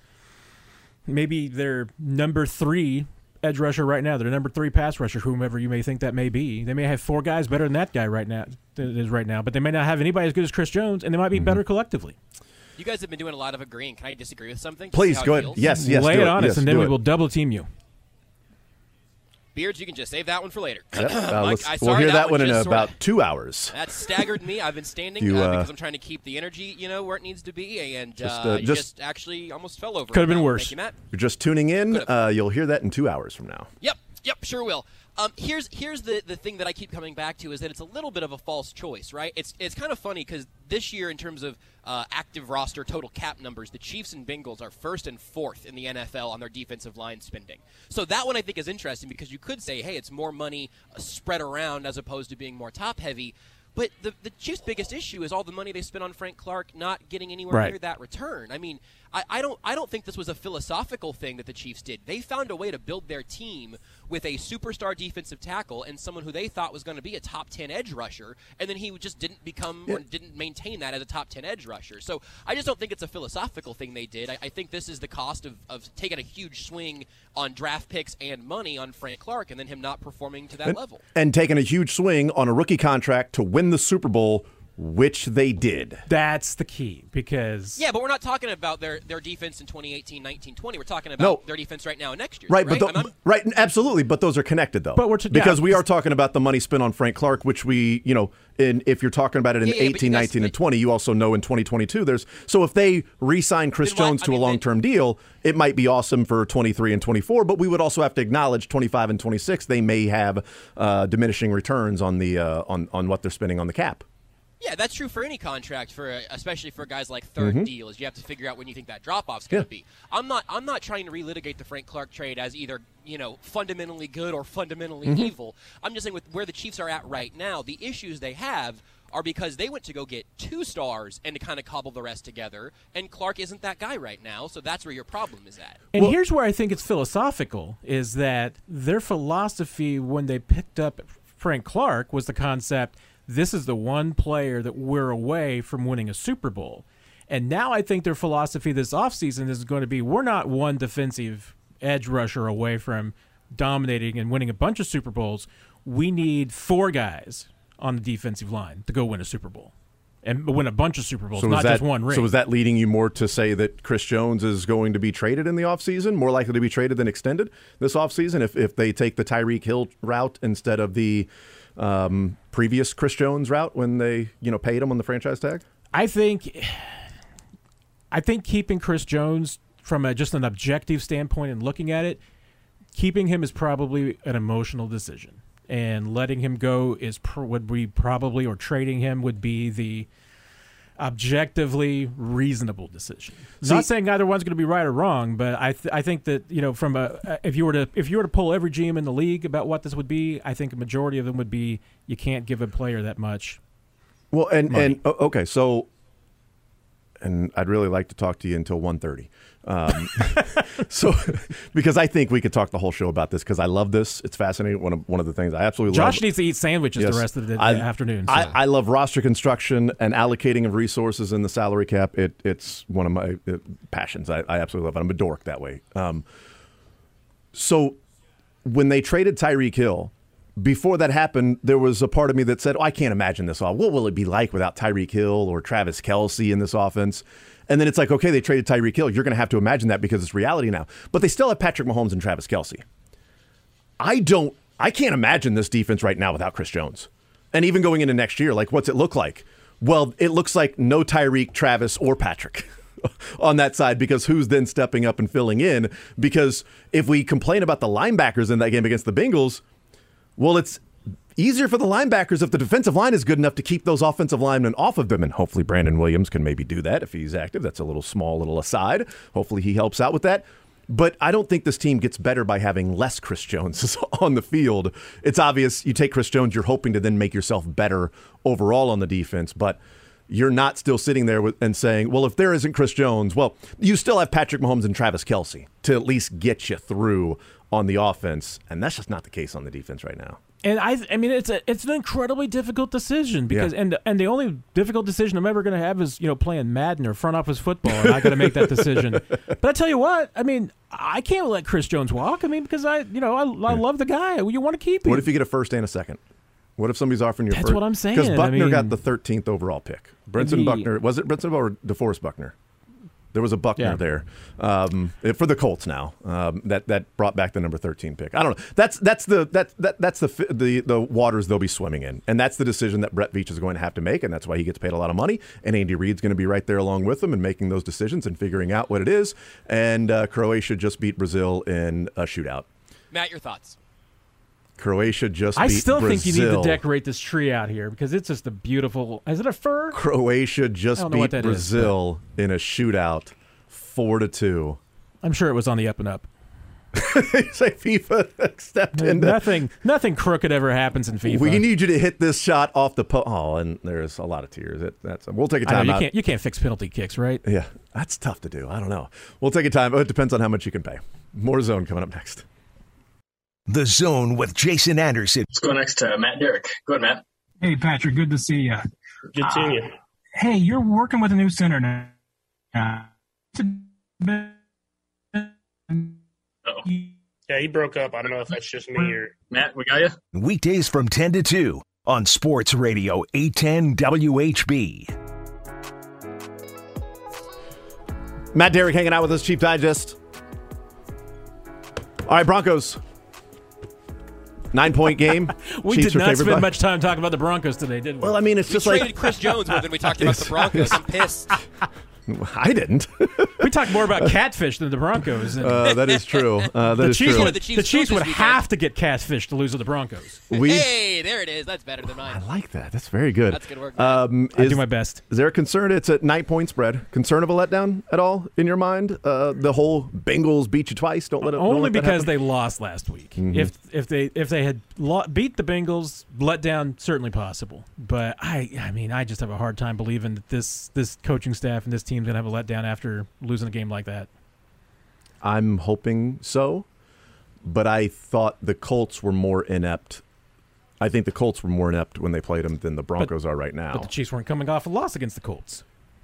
[SPEAKER 3] maybe their number 3 edge rusher right now, their number 3 pass rusher, whomever you may think that may be. They may have 4 guys better than that guy right now, but they may not have anybody as good as Chris Jones, and they might be better collectively.
[SPEAKER 5] You guys have been doing a lot of agreeing. Can I disagree with something?
[SPEAKER 4] Please, go ahead. Yes,
[SPEAKER 3] lay it on us, and then we will double team you.
[SPEAKER 5] Beards, you can just save that one for later.
[SPEAKER 4] Yep. We'll hear that one in about 2 hours.
[SPEAKER 5] That staggered me. I've been standing because I'm trying to keep the energy, where it needs to be, and just actually almost fell over.
[SPEAKER 3] Could have been worse.
[SPEAKER 5] Thank you, Matt.
[SPEAKER 4] You're just tuning in. You'll hear that in 2 hours from now.
[SPEAKER 5] Yep, sure will. Here's the thing that I keep coming back to, is that it's a little bit of a false choice, right? It's kind of funny, because this year, in terms of active roster total cap numbers, the Chiefs and Bengals are 1st and 4th in the NFL on their defensive line spending. So that one I think is interesting, because you could say, hey, it's more money spread around as opposed to being more top-heavy. But the Chiefs' biggest issue is all the money they spent on Frank Clark not getting anywhere near that return. I mean, I don't think this was a philosophical thing that the Chiefs did. They found a way to build their team with a superstar defensive tackle and someone who they thought was going to be a top 10 edge rusher, and then he just didn't become or didn't maintain that as a top 10 edge rusher. So I just don't think it's a philosophical thing they did. I think this is the cost of taking a huge swing on draft picks and money on Frank Clark, and then him not performing to that level.
[SPEAKER 4] And taking a huge swing on a rookie contract to win the Super Bowl, which they did.
[SPEAKER 3] That's the key, because...
[SPEAKER 5] Yeah, but we're not talking about their defense in 2018, 19, 20. We're talking about their defense right now and next year.
[SPEAKER 4] Right, but right, absolutely, but those are connected, though. But because we are talking about the money spent on Frank Clark, which we, if you're talking about it in 18, 19, and 20, you also know in 2022 there's... So if they re-sign Chris Jones to a long-term deal, it might be awesome for 23 and 24, but we would also have to acknowledge 25 and 26, they may have diminishing returns on the on what they're spending on the cap.
[SPEAKER 5] Yeah, that's true for any contract, especially for guys like third deals. You have to figure out when you think that drop-off's going to be. I'm not trying to relitigate the Frank Clark trade as either fundamentally good or fundamentally evil. I'm just saying with where the Chiefs are at right now, the issues they have are because they went to go get 2 stars and to kind of cobble the rest together, and Clark isn't that guy right now, so that's where your problem is at.
[SPEAKER 3] And here's where I think it's philosophical, is that their philosophy when they picked up Frank Clark was the concept, this is the one player that we're away from winning a Super Bowl. And now I think their philosophy this offseason is going to be, we're not one defensive edge rusher away from dominating and winning a bunch of Super Bowls. We need 4 guys on the defensive line to go win a Super Bowl and win a bunch of Super Bowls, just one ring.
[SPEAKER 4] So is that leading you more to say that Chris Jones is going to be traded in the offseason, more likely to be traded than extended this offseason if they take the Tyreek Hill route instead of the previous Chris Jones route when they paid him on the franchise tag?
[SPEAKER 3] I think keeping Chris Jones from just an objective standpoint and looking at it, keeping him is probably an emotional decision, and letting him go would be probably, or trading him would be the objectively reasonable decision. Not saying either one's going to be right or wrong, but I think that from if you were to poll every GM in the league about what this would be, I think a majority of them would be you can't give a player that much.
[SPEAKER 4] Well, and okay, so, and I'd really like to talk to you until 1:30. So, because I think we could talk the whole show about this, because I love this. It's fascinating. One of the things I absolutely love.
[SPEAKER 3] Josh needs to eat sandwiches the rest of the afternoon. So.
[SPEAKER 4] I love roster construction and allocating of resources in the salary cap. It's one of my passions. I absolutely love it. I'm a dork that way. So when they traded Tyreek Hill, before that happened, there was a part of me that said, I can't imagine this all. What will it be like without Tyreek Hill or Travis Kelce in this offense? And then it's like, okay, they traded Tyreek Hill. You're going to have to imagine that because it's reality now. But they still have Patrick Mahomes and Travis Kelce. I can't imagine this defense right now without Chris Jones. And even going into next year, like, what's it look like? Well, it looks like no Tyreek, Travis, or Patrick. on that side, because who's then stepping up and filling in? Because if we complain about the linebackers in that game against the Bengals, well, it's easier for the linebackers if the defensive line is good enough to keep those offensive linemen off of them. And hopefully Brandon Williams can maybe do that if he's active. That's a little aside. Hopefully he helps out with that. But I don't think this team gets better by having less Chris Jones on the field. It's obvious you take Chris Jones, you're hoping to then make yourself better overall on the defense. But you're not still sitting there and saying, well, if there isn't Chris Jones, well, you still have Patrick Mahomes and Travis Kelce to at least get you through on the offense. And that's just not the case on the defense right now.
[SPEAKER 3] And I mean, it's an incredibly difficult decision because, and the only difficult decision I'm ever going to have is, playing Madden or front office football, and I got to make that decision. But I tell you what, I mean, I can't let Chris Jones walk. I mean, because I love the guy. You want to keep him.
[SPEAKER 4] What if you get a first and a second? What if somebody's offering you
[SPEAKER 3] That's
[SPEAKER 4] first?
[SPEAKER 3] what I'm saying.
[SPEAKER 4] Because Buckner got the 13th overall pick. Brinson Buckner. Was it Brinson or DeForest Buckner? There was a Buckner there for the Colts now. That brought back the number 13 pick. I don't know. That's the waters they'll be swimming in, and that's the decision that Brett Veach is going to have to make, and that's why he gets paid a lot of money. And Andy Reid's going to be right there along with him and making those decisions and figuring out what it is. And Croatia just beat Brazil in a shootout.
[SPEAKER 5] Matt, your thoughts?
[SPEAKER 4] Croatia just
[SPEAKER 3] I
[SPEAKER 4] beat
[SPEAKER 3] still
[SPEAKER 4] Brazil.
[SPEAKER 3] think you need to decorate this tree out here because it's just a beautiful. Is it a fir?
[SPEAKER 4] Croatia just beat Brazil in a shootout 4-2.
[SPEAKER 3] I'm sure it was on the up and up.
[SPEAKER 4] You say FIFA stepped in.
[SPEAKER 3] Nothing crooked ever happens in FIFA.
[SPEAKER 4] We need you to hit this shot off the post. Oh, and there's a lot of tears. We'll take a time out.
[SPEAKER 3] You can't fix penalty kicks, right?
[SPEAKER 4] Yeah, that's tough to do. I don't know. We'll take a time. It depends on how much you can pay. More Zone coming up next.
[SPEAKER 2] The Zone with Jason Anderson.
[SPEAKER 6] Let's go next to Matt Derrick. Go ahead, Matt.
[SPEAKER 7] Hey, Patrick. Good to see you.
[SPEAKER 6] Good seeing you.
[SPEAKER 7] Hey, you're working with a new center now.
[SPEAKER 6] Yeah, he broke up. I don't know if that's just me or Matt. We got you.
[SPEAKER 2] Weekdays from 10 to 2 on Sports Radio 810 WHB.
[SPEAKER 4] Matt Derrick hanging out with us, Chief Digest. All right, Broncos. 9-point game.
[SPEAKER 3] We
[SPEAKER 4] Chiefs
[SPEAKER 3] did not spend
[SPEAKER 4] by
[SPEAKER 3] much time talking about the Broncos today, did we?
[SPEAKER 4] Well, I mean, it's just like...
[SPEAKER 5] We traded Chris Jones more than we talked about the Broncos. I'm pissed.
[SPEAKER 4] I didn't.
[SPEAKER 3] We talked more about catfish than the Broncos.
[SPEAKER 4] That is true.
[SPEAKER 3] The Chiefs would have to get catfish to lose to the Broncos.
[SPEAKER 5] Hey, there it is. That's better than mine.
[SPEAKER 4] I like that. That's very good.
[SPEAKER 5] That's good work.
[SPEAKER 3] I do my best.
[SPEAKER 4] Is there a concern? It's a 9-point spread. Concern of a letdown at all in your mind? The whole Bengals beat you twice. Don't let it.
[SPEAKER 3] Only
[SPEAKER 4] don't let
[SPEAKER 3] because
[SPEAKER 4] that
[SPEAKER 3] they lost last week.
[SPEAKER 4] Mm-hmm.
[SPEAKER 3] If they had beat the Bengals, letdown certainly possible. But I mean, I just have a hard time believing that this coaching staff and this team's gonna have a letdown after losing a game like that.
[SPEAKER 4] I'm hoping so, but I thought the Colts were more inept. I think the Colts were more inept when they played them than the Broncos are right now.
[SPEAKER 3] But the Chiefs weren't coming off a loss against the Colts.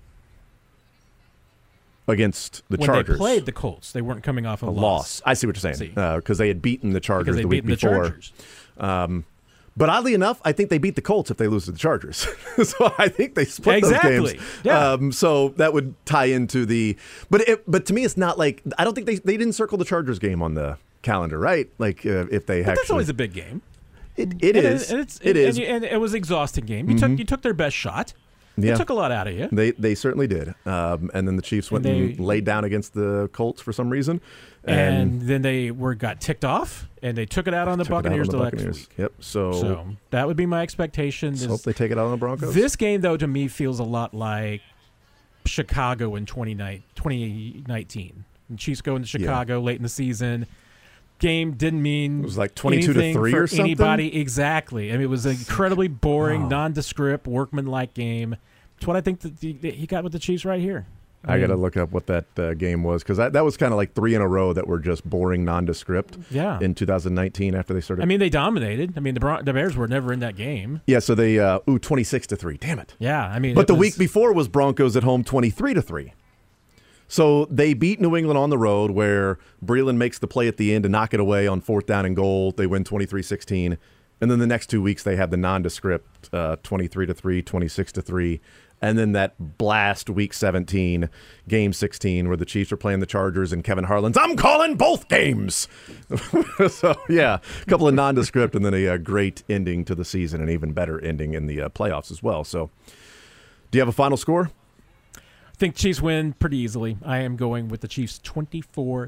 [SPEAKER 4] Against the
[SPEAKER 3] when
[SPEAKER 4] Chargers.
[SPEAKER 3] When they played the Colts, they weren't coming off a loss.
[SPEAKER 4] I see what you're saying. Because they had beaten the Chargers the week before. But oddly enough, I think they beat the Colts if they lose to the Chargers. So I think they split those games.
[SPEAKER 3] Yeah.
[SPEAKER 4] So that would tie into the – but to me, it's not like – I don't think they didn't circle the Chargers game on the calendar, right? Like if they
[SPEAKER 3] But that's always a big game.
[SPEAKER 4] It is. It is.
[SPEAKER 3] And it was an exhausting game. You took their best shot. They took a lot out of you.
[SPEAKER 4] They certainly did. And then the Chiefs went and laid down against the Colts for some reason.
[SPEAKER 3] And then they got ticked off, and they took it out on the Buccaneers the next week.
[SPEAKER 4] Yep. So
[SPEAKER 3] that would be my expectation.
[SPEAKER 4] Hope they take it out on the Broncos.
[SPEAKER 3] This game, though, to me feels a lot like Chicago in 2019. And Chiefs go into Chicago late in the season. Game didn't mean
[SPEAKER 4] it was like 22-3 or something.
[SPEAKER 3] Anybody exactly. I mean, it was an incredibly boring, nondescript, workmanlike game. It's what I think that he got with the Chiefs right here.
[SPEAKER 4] I got to look up what that game was because that was kind of like 3 in a row that were just boring, nondescript.
[SPEAKER 3] Yeah.
[SPEAKER 4] In 2019 after they started.
[SPEAKER 3] I mean, they dominated. I mean, the Bears were never in that game.
[SPEAKER 4] Yeah. So they 26-3. Damn it.
[SPEAKER 3] Yeah. I mean,
[SPEAKER 4] but the week before was Broncos at home 23-3. So they beat New England on the road where Breeland makes the play at the end to knock it away on 4th down and goal. They win 23-16. And then the next 2 weeks they have the nondescript 23-3, 26-3. And then that blast week 17, game 16, where the Chiefs are playing the Chargers and Kevin Harlan's, I'm calling both games. So, yeah, a couple of nondescript and then a great ending to the season, an even better ending in the playoffs as well. So, do you have a final score?
[SPEAKER 3] I think Chiefs win pretty easily. I am going with the Chiefs 24-9.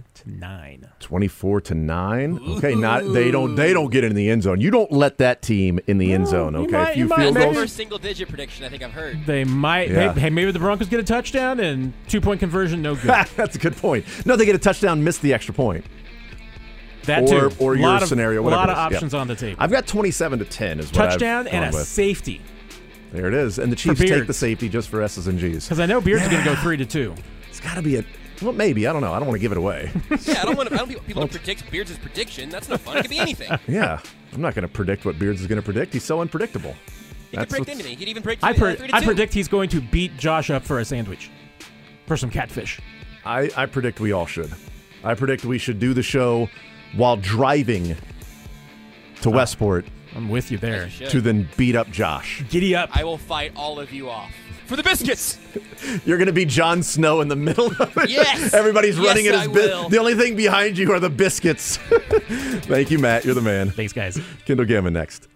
[SPEAKER 4] 24-9. Okay, they don't get in the end zone. You don't let that team in the end zone. Okay,
[SPEAKER 3] you might.
[SPEAKER 5] That's the first single-digit prediction I think I've heard.
[SPEAKER 3] They might.
[SPEAKER 4] Yeah.
[SPEAKER 3] Hey, maybe the Broncos get a touchdown and 2-point conversion. No good.
[SPEAKER 4] That's a good point. No, they get a touchdown, miss the extra point.
[SPEAKER 3] That too.
[SPEAKER 4] Or your scenario.
[SPEAKER 3] A lot of options on the table.
[SPEAKER 4] I've got 27-10 is what
[SPEAKER 3] touchdown
[SPEAKER 4] I've
[SPEAKER 3] and a
[SPEAKER 4] with.
[SPEAKER 3] safety.
[SPEAKER 4] There it is. And the Chiefs take the safety just for S's and G's.
[SPEAKER 3] Because I know Beards is going to go 3-2.
[SPEAKER 4] It's got to be maybe. I don't know. I don't want to give it away.
[SPEAKER 5] Yeah, I don't want people to predict Beards' prediction. That's no fun. It could be anything.
[SPEAKER 4] Yeah. I'm not going to predict what Beards is going to predict. He's so unpredictable.
[SPEAKER 5] He could predict anything. He could even predict
[SPEAKER 3] I
[SPEAKER 5] 3-2.
[SPEAKER 3] predict he's going to beat Josh up for a sandwich. For some catfish.
[SPEAKER 4] I predict we all should. I predict we should do the show while driving to Westport.
[SPEAKER 3] I'm with you there.
[SPEAKER 4] To then beat up Josh.
[SPEAKER 3] Giddy up.
[SPEAKER 5] I will fight all of you off. For the biscuits!
[SPEAKER 4] You're going to be Jon Snow in the middle of it.
[SPEAKER 5] Yes!
[SPEAKER 4] Everybody's running
[SPEAKER 5] yes,
[SPEAKER 4] at his The only thing behind you are the biscuits. Thank you, Matt. You're the man.
[SPEAKER 3] Thanks, guys.
[SPEAKER 4] Kendall Gammon next.